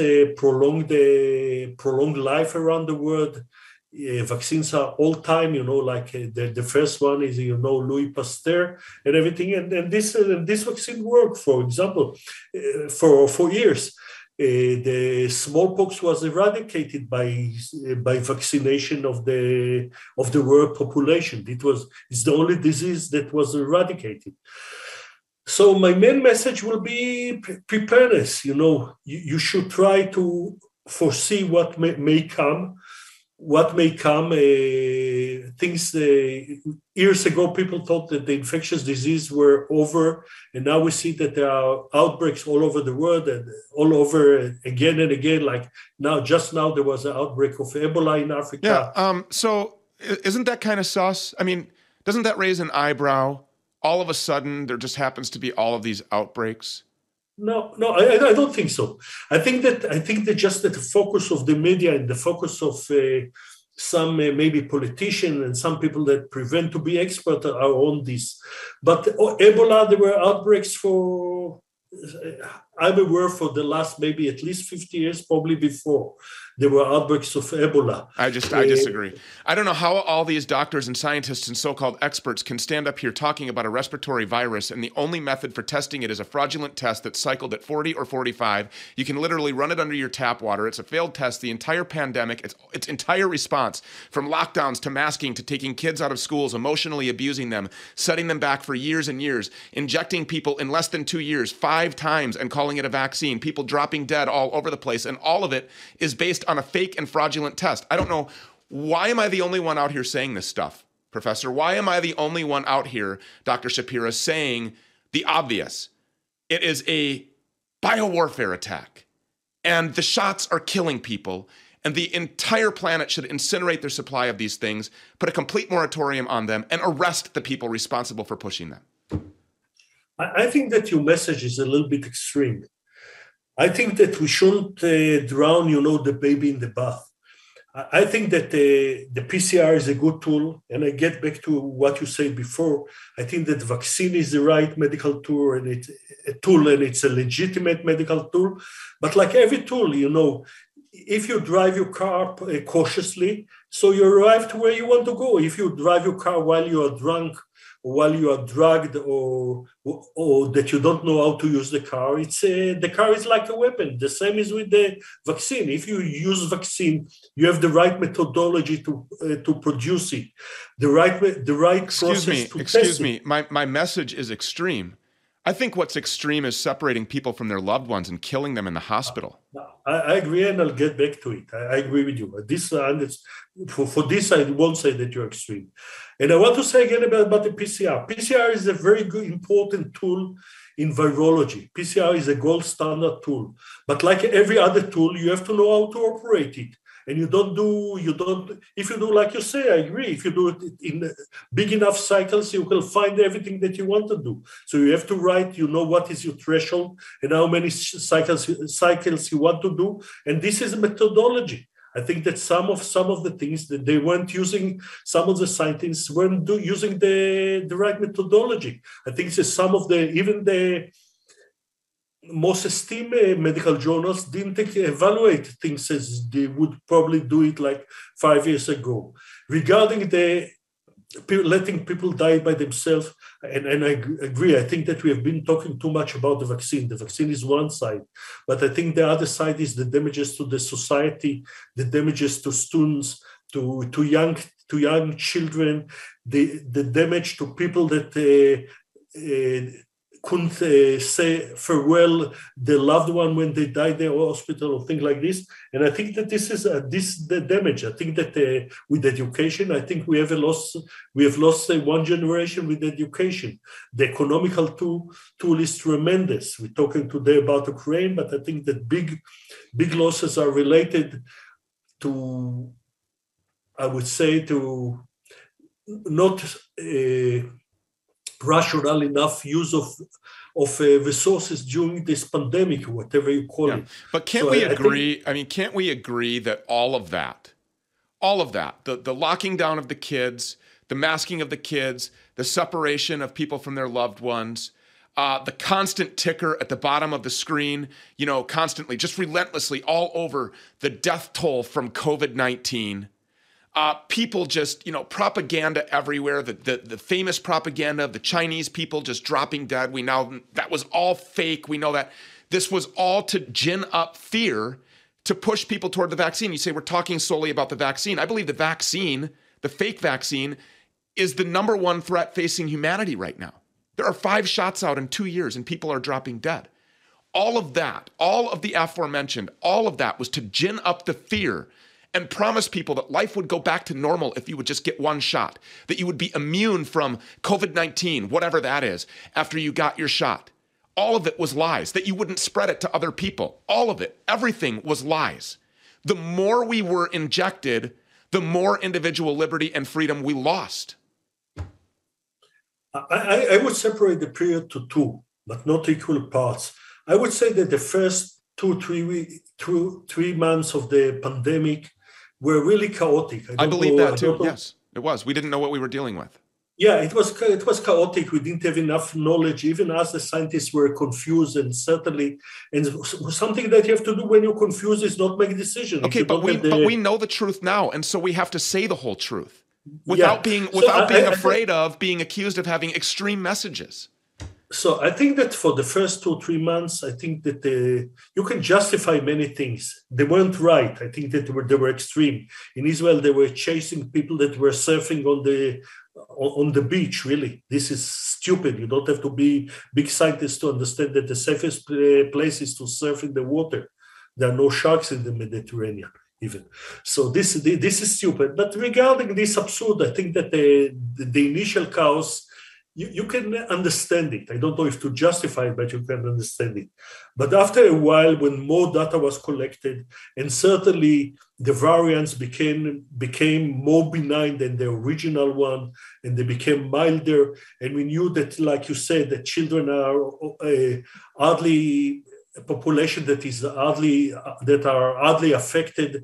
prolong life around the world. Vaccines are all time, like the first one is, Louis Pasteur and everything. And this vaccine worked, for example, for years. The smallpox was eradicated by vaccination of the world population. It's the only disease that was eradicated. So my main message will be preparedness. You should try to foresee what may come. Things years ago, people thought that the infectious disease were over, and now we see that there are outbreaks all over the world and all over again and again. Like just now, there was an outbreak of Ebola in Africa. Yeah. So isn't that kind of sus? I mean, doesn't that raise an eyebrow? All of a sudden, there just happens to be all of these outbreaks. No, I don't think so. I think that just the focus of the media and the focus of some maybe politicians and some people that prevent to be expert are on this. But Ebola, there were outbreaks for I'm aware for the last maybe at least 50 years, probably before, there were outbreaks of Ebola. I disagree. I don't know how all these doctors and scientists and so-called experts can stand up here talking about a respiratory virus, and the only method for testing it is a fraudulent test that's cycled at 40 or 45. You can literally run it under your tap water. It's a failed test. The entire pandemic, its entire response, from lockdowns to masking to taking kids out of schools, emotionally abusing them, setting them back for years and years, injecting people in less than 2 years 5 times and calling it a vaccine, people dropping dead all over the place, and all of it is based on a fake and fraudulent test. I don't know, why am I the only one out here saying this stuff, Professor? Why am I the only one out here, Dr. Shapira, saying the obvious? It is a biowarfare attack, and the shots are killing people, and the entire planet should incinerate their supply of these things, put a complete moratorium on them, and arrest the people responsible for pushing them. I think that your message is a little bit extreme. I think that we shouldn't drown, the baby in the bath. I think that the PCR is a good tool, and I get back to what you said before. I think that vaccine is the right medical tool, and it's a legitimate medical tool. But like every tool, if you drive your car cautiously, so you arrive to where you want to go. If you drive your car while you are drunk, while you are drugged, or that you don't know how to use the car, the car is like a weapon. The same is with the vaccine. If you use vaccine, you have the right methodology to produce it, the right process to test it. Excuse me. My message is extreme. I think what's extreme is separating people from their loved ones and killing them in the hospital. I agree, and I'll get back to it. I agree with you. For this, I won't say that you're extreme. And I want to say again about the PCR. PCR is a very good, important tool in virology. PCR is a gold standard tool. But like every other tool, you have to know how to operate it. And if you do like you say, I agree, if you do it in big enough cycles, you will find everything that you want to do. So you have to write, what is your threshold and how many cycles you want to do. And this is a methodology. I think that some of the things that they weren't using, some of the scientists weren't using the right methodology. I think even the most esteemed medical journals didn't evaluate things as they would probably do it like 5 years ago. Regarding the letting people die by themselves, and I agree, I think that we have been talking too much about the vaccine. The vaccine is one side, but I think the other side is the damages to the society, the damages to students, to young children, the damage to people that couldn't say farewell the loved one when they died in the hospital or things like this. And I think that this is the damage. I think that with education, I think we have lost one generation with education. The economical tool is tremendous. We're talking today about Ukraine, but I think that big losses are related to, I would say, to not rational enough use of resources during this pandemic, whatever you call it. But can't we agree that all of that, the locking down of the kids, the masking of the kids, the separation of people from their loved ones, the constant ticker at the bottom of the screen, constantly, just relentlessly all over the death toll from COVID-19, people just, propaganda everywhere, the famous propaganda of the Chinese people just dropping dead. We know that was all fake. We know that this was all to gin up fear to push people toward the vaccine. You say we're talking solely about the vaccine. I believe the vaccine, the fake vaccine, is the number one threat facing humanity right now. There are 5 shots out in 2 years and people are dropping dead. All of that, all of the aforementioned, all of that was to gin up the fear and promise people that life would go back to normal if you would just get one shot, that you would be immune from COVID-19, whatever that is, after you got your shot. All of it was lies, that you wouldn't spread it to other people. All of it, everything was lies. The more we were injected, the more individual liberty and freedom we lost. I would separate the period to 2, but not equal parts. I would say that the first 3 months of the pandemic were really chaotic. I believe that too. Yes, it was. We didn't know what we were dealing with. Yeah, it was chaotic. We didn't have enough knowledge. Even us, the scientists, were confused, and certainly, and something that you have to do when you're confused is not make a decision. Okay, but we know the truth now, and so we have to say the whole truth without being afraid of being accused of having extreme messages. So I think that for the first 2-3 months, I think that you can justify many things. They weren't right. I think that they were extreme. In Israel, they were chasing people that were surfing on the beach. Really, this is stupid. You don't have to be big scientists to understand that the safest place is to surf in the water. There are no sharks in the Mediterranean even. So this is stupid. But regarding this absurd, I think that the initial chaos, you can understand it. I don't know if to justify it, but you can understand it. But after a while, when more data was collected, and certainly the variants became more benign than the original one, and they became milder, and we knew that, like you said, that children are a population that are hardly affected,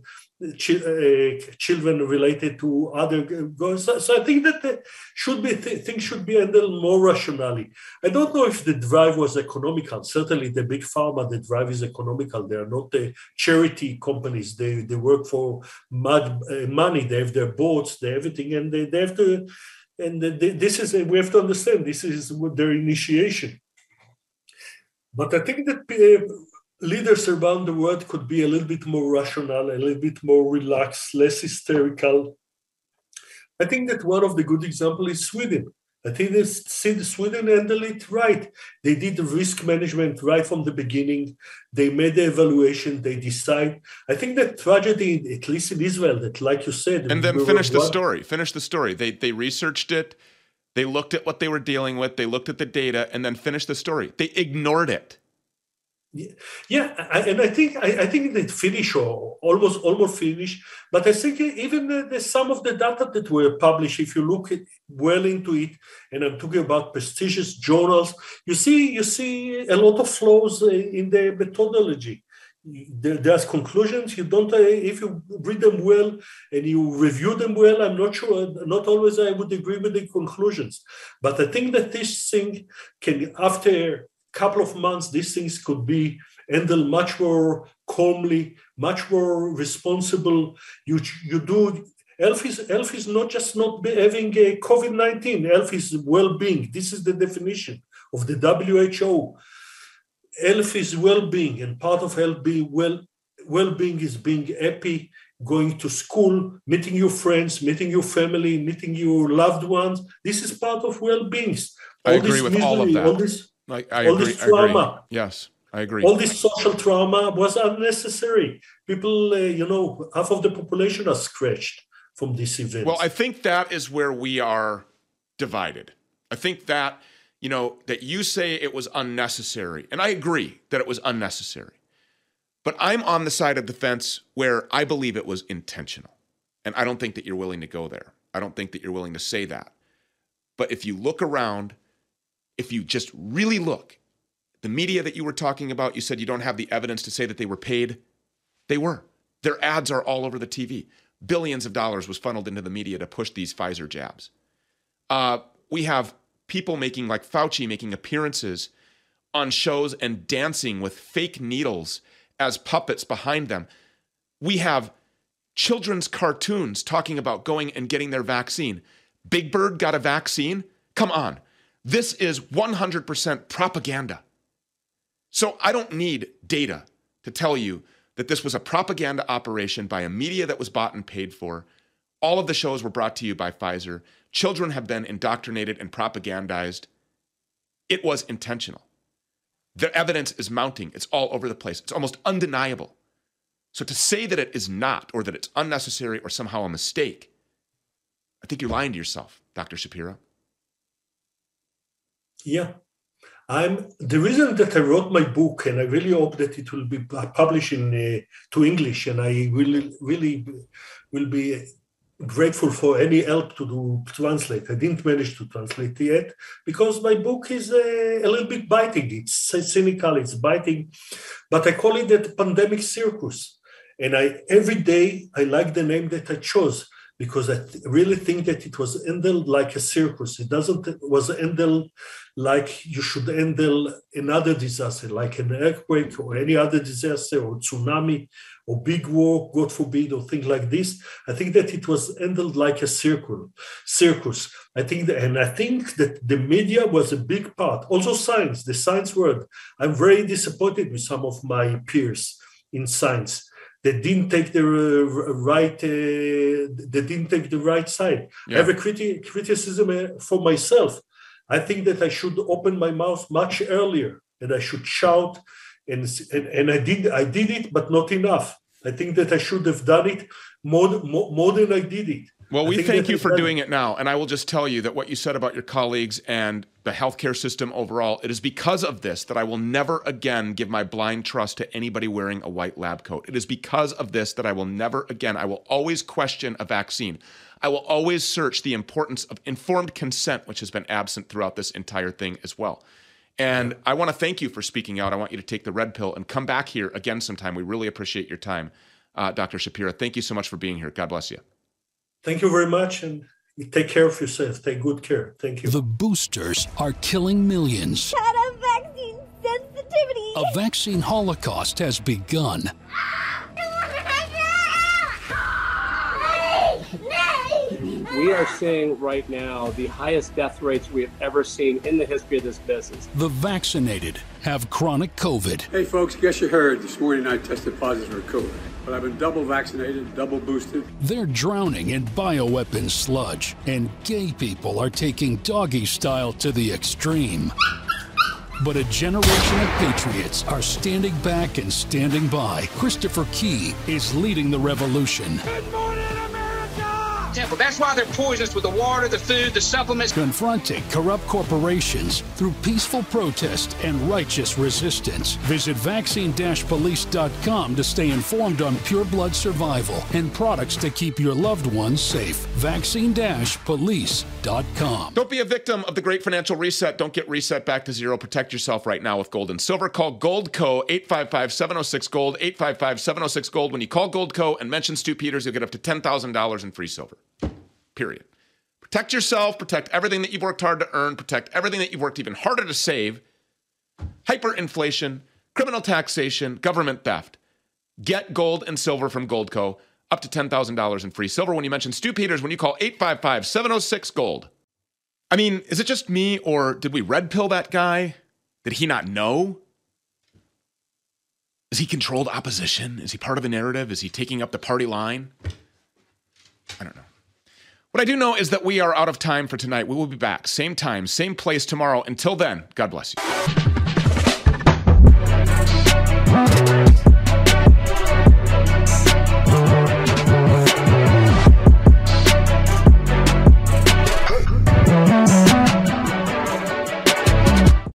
children related to other girls. So I think that things should be handled more rationally. I don't know if the drive was economical. Certainly the big pharma, the drive is economical. They are not charity companies. They work for money. They have their boards, they have everything, and they have to. And this is, we have to understand, this is their initiation. But I think that leaders around the world could be a little bit more rational, a little bit more relaxed, less hysterical. I think that one of the good examples is Sweden. I think that Sweden handled it right. They did the risk management right from the beginning. They made the evaluation. They decide. I think that tragedy, at least in Israel, that, like you said, and then finish the story. They researched it. They looked at what they were dealing with. They looked at the data, and then finished the story. They ignored it. Yeah, and I think they finish or almost finish. But I think even some of the data that were published, if you look well into it, and I'm talking about prestigious journals, you see a lot of flaws in the methodology. There's conclusions. You don't, if you read them well and you review them well, I'm not sure, not always I would agree with the conclusions. But I think that this thing can, after a couple of months, these things could be handled much more calmly, much more responsible. You do, health is not just not having a COVID-19, health is well-being. This is the definition of the WHO. Health is well-being, and part of health being well-being is being happy, going to school, meeting your friends, meeting your family, meeting your loved ones. This is part of well-being. I agree with all of that. All this trauma. Yes, I agree. All this social trauma was unnecessary. People, half of the population are scratched from this event. Well, I think that is where we are divided. I think that, that you say it was unnecessary, and I agree that it was unnecessary. But I'm on the side of the fence where I believe it was intentional. And I don't think that you're willing to go there. I don't think that you're willing to say that. But if you look around, if you just really look, the media that you were talking about, you said you don't have the evidence to say that they were paid. They were. Their ads are all over the TV. Billions of dollars was funneled into the media to push these Pfizer jabs. We have people like Fauci making appearances on shows and dancing with fake needles as puppets behind them. We have children's cartoons talking about going and getting their vaccine. Big Bird got a vaccine? Come on. This is 100% propaganda. So I don't need data to tell you that this was a propaganda operation by a media that was bought and paid for. All of the shows were brought to you by Pfizer. Children have been indoctrinated and propagandized. It was intentional. The evidence is mounting. It's all over the place. It's almost undeniable. So to say that it is not, or that it's unnecessary or somehow a mistake, I think you're lying to yourself, Dr. Shapiro. Yeah. The reason that I wrote my book, and I really hope that it will be published to English, and I really will be grateful for any help to translate. I didn't manage to translate it yet because my book is a little bit biting. It's cynical, it's biting, but I call it the pandemic circus. And every day I like the name that I chose because I really think that it was handled like a circus. It was handled like you should handle another disaster, like an earthquake or any other disaster or tsunami or big war, God forbid, or things like this. I think that it was handled like a circus. I think that the media was a big part. Also science, the science world. I'm very disappointed with some of my peers in science. They didn't take the right side. Yeah. I have a criticism for myself. I think that I should open my mouth much earlier and I should shout, and I did it, but not enough. I think that I should have done it more than I did it. Well, we thank you for doing it now. And I will just tell you that what you said about your colleagues and the healthcare system overall, it is because of this that I will never again give my blind trust to anybody wearing a white lab coat. It is because of this that I will never again, I will always question a vaccine. I will always search the importance of informed consent, which has been absent throughout this entire thing as well. And I want to thank you for speaking out. I want you to take the red pill and come back here again sometime. We really appreciate your time, Dr. Shapira. Thank you so much for being here. God bless you. Thank you very much, and take care of yourself. Take good care. Thank you. The boosters are killing millions. Shut up, vaccine sensitivity. A vaccine holocaust has begun. We are seeing right now the highest death rates we have ever seen in the history of this business. The vaccinated have chronic COVID. Hey folks, guess you heard this morning I tested positive for COVID, but I've been double vaccinated, double boosted. They're drowning in bioweapon sludge, and gay people are taking doggy style to the extreme. But a generation of patriots are standing back and standing by. Christopher Key is leading the revolution. Good morning, America! Well, that's why they're poisonous with the water, the food, the supplements. Confronting corrupt corporations through peaceful protest and righteous resistance. Visit vaccine-police.com to stay informed on pure blood survival and products to keep your loved ones safe. Vaccine-police.com. Don't be a victim of the great financial reset. Don't get reset back to zero. Protect yourself right now with gold and silver. Call Goldco, 855-706-GOLD, 855-706-GOLD. When you call Goldco and mention Stu Peters, you'll get up to $10,000 in free silver. Period. Protect yourself. Protect everything that you've worked hard to earn. Protect everything that you've worked even harder to save. Hyperinflation, criminal taxation, government theft. Get gold and silver from Goldco. Up to $10,000 in free silver when you mention Stu Peters when you call 855-706-GOLD. I mean, is it just me, or did we red pill that guy? Did he not know? Is he controlled opposition? Is he part of a narrative? Is he taking up the party line? I don't know. What I do know is that we are out of time for tonight. We will be back, same time, same place tomorrow. Until then, God bless you.